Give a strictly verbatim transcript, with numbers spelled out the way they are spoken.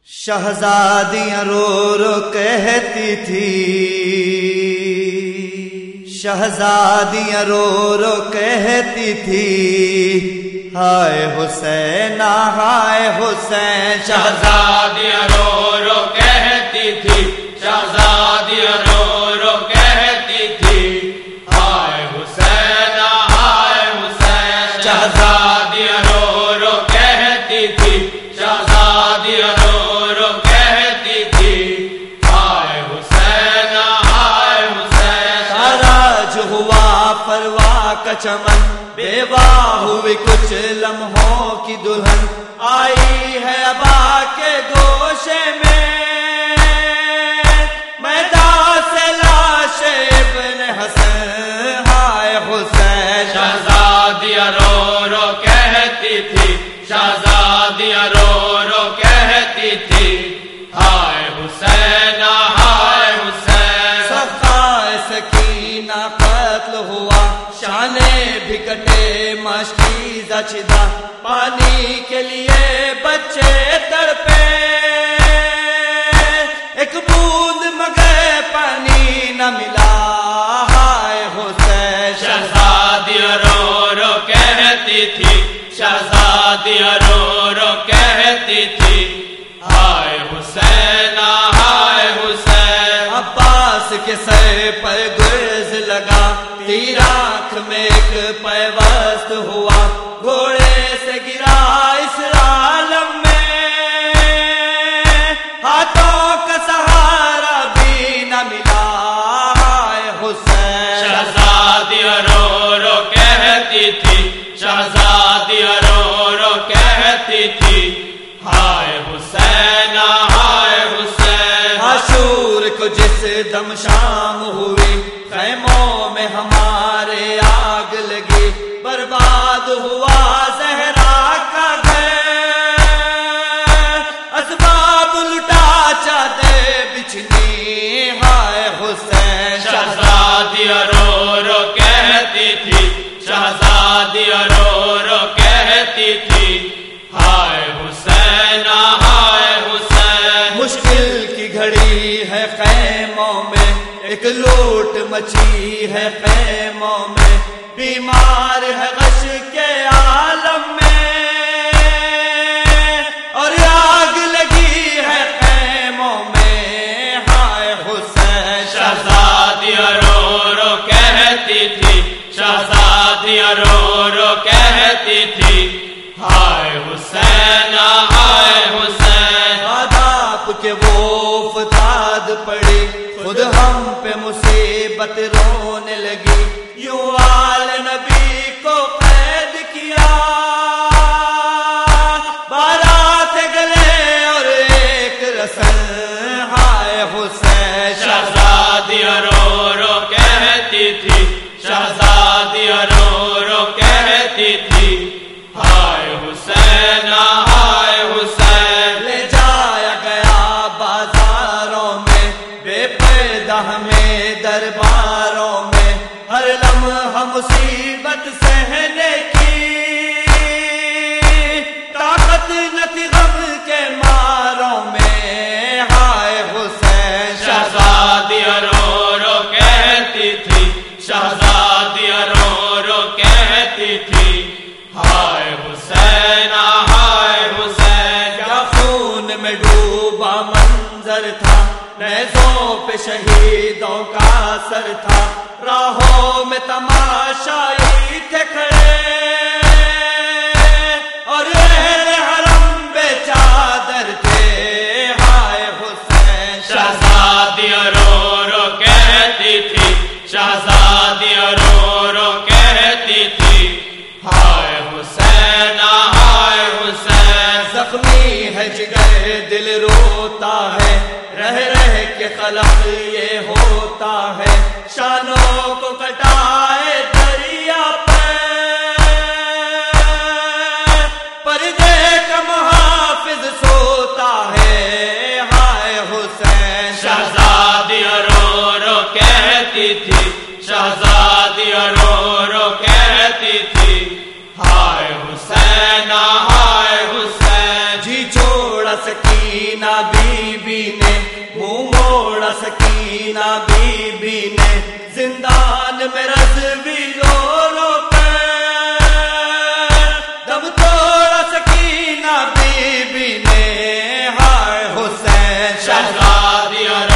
شہزادیاں رو رو کہتی تھی، شہزادیاں رو رو کہتی تھی، ہائے حسین ہائے حسین۔ شہزادیاں رو رو کہتی تھی، شہزادیاں رو رو کہتی تھی، ہائے حسین ہائے حسین۔ شہزادیاں رو رو کہتی تھی، شہزادیاں رو رو کہتی تھی، ہائے حسین ہائے حسین۔ تاراج ہوا پرواہ کا چمن، بیوہ ہوئی کچھ لمحوں کی دلہن، آئی ہے ابا کے گوشے میں، میدان سے لاش ابن حسن ہائے حسین۔ شہزادیاں رو رو کہتی تھی، شہزادیاں رو رو کہتی تھی، ہائے حسین ہائے حسین۔ صفائے سکینہ قتل ہوا، شانے بھی کٹے مشکیزہ چھدا، پانی کے لیے بچے تڑپے، ایک بوند مگر پانی نہ ملا ہائے حسین۔ شہزادیاں رو رو کہتی تھی، شہزادیاں رو رو کہتی تھی، ہائے حسین ہائے حسین۔ عباس کے سر پر گرز لگا، تیر آنکھ میں ایک پیوست ہوا، گھوڑے سے گرا اس عالم میں، ہاتھوں کا سہارا بھی نہ ملا ہائے حسین۔ شہزادیاں رو رو کہتی تھی، شہزادیاں رو رو کہتی تھی، ہائے حسین ہائے حسین۔ عاشور کو جس دم شام ہوئی، خیموں میں ہمارے آگ لگی، برباد ہوا زہرا کا گھر، اسباب لٹا چادر بچھنی ہائے حسین۔ شہزادیاں رو رو کہتی تھی، شہزادیاں رو رو کہتی تھی، ہائے حسین ہائے حسین۔ مشکل کی گھڑی ہے خیموں میں، ایک لوٹ مچی ہے خیموں میں، بیمار ہے غش کے عالم میں، اور آگ لگی ہے خیموں میں ہائے حسین۔ شہزادیاں رو رو کہتی تھی، شہزادیاں رو رو کہتی تھی، ہائے حسین ہائے حسین۔ آداب کے وہ فتاد پڑی، خود ہم پہ مصیبت رونے لگی، یوں آل نبی کو قید کیا، بارات گلے اور ایک رسل ہائے حسین۔ شہزادیاں رو رو کہتی تھی، شہزادیاں رو رو کہتی تھی، ہائے حسین ہائے حسین۔ لے جایا گیا بازاروں میں، بے پردہ ہمیں درباروں میں، ہر لمحہ مصیبت سہنے کی طاقت نہ تھی غم کے ماروں میں ہائے حسین۔ شہزادیاں رو رو کہتی تھی، شہزادیاں رو رو کہتی تھی، ہائے حسین ہائے حسین۔ کیا خون میں ڈوبا منظر تھا، نیزوں پہ شہیدوں کا سر تھا، راہوں میں تماشائی تھے کھڑے، اور اہل حرم بے چادر تھے ہائے حسین۔ شہزادیاں رو رو کہتی تھی، شہزادیاں رو رو کہتی تھی، ہائے حسین ہائے حسین۔ زخمی ہے جگر دل روتا ہے، رہ رہ کے خلق یہ ہوتا ہے، شانوں کو کٹائے دریا پر، پردے کا محافظ سوتا ہے ہائے حسین۔ شہزادیاں رو رو کہتی تھی، شہزادیاں رو رو کہتی تھی، ہائے حسین ہائے حسین۔ جی چھوڑا سکی سکینہ بی بی نے، منہ موڑا سکینہ بی بی نے، زندان میں رضوی رو رو کر دم توڑا سکینہ بی بی نے، ہائے حسین شہزادیاں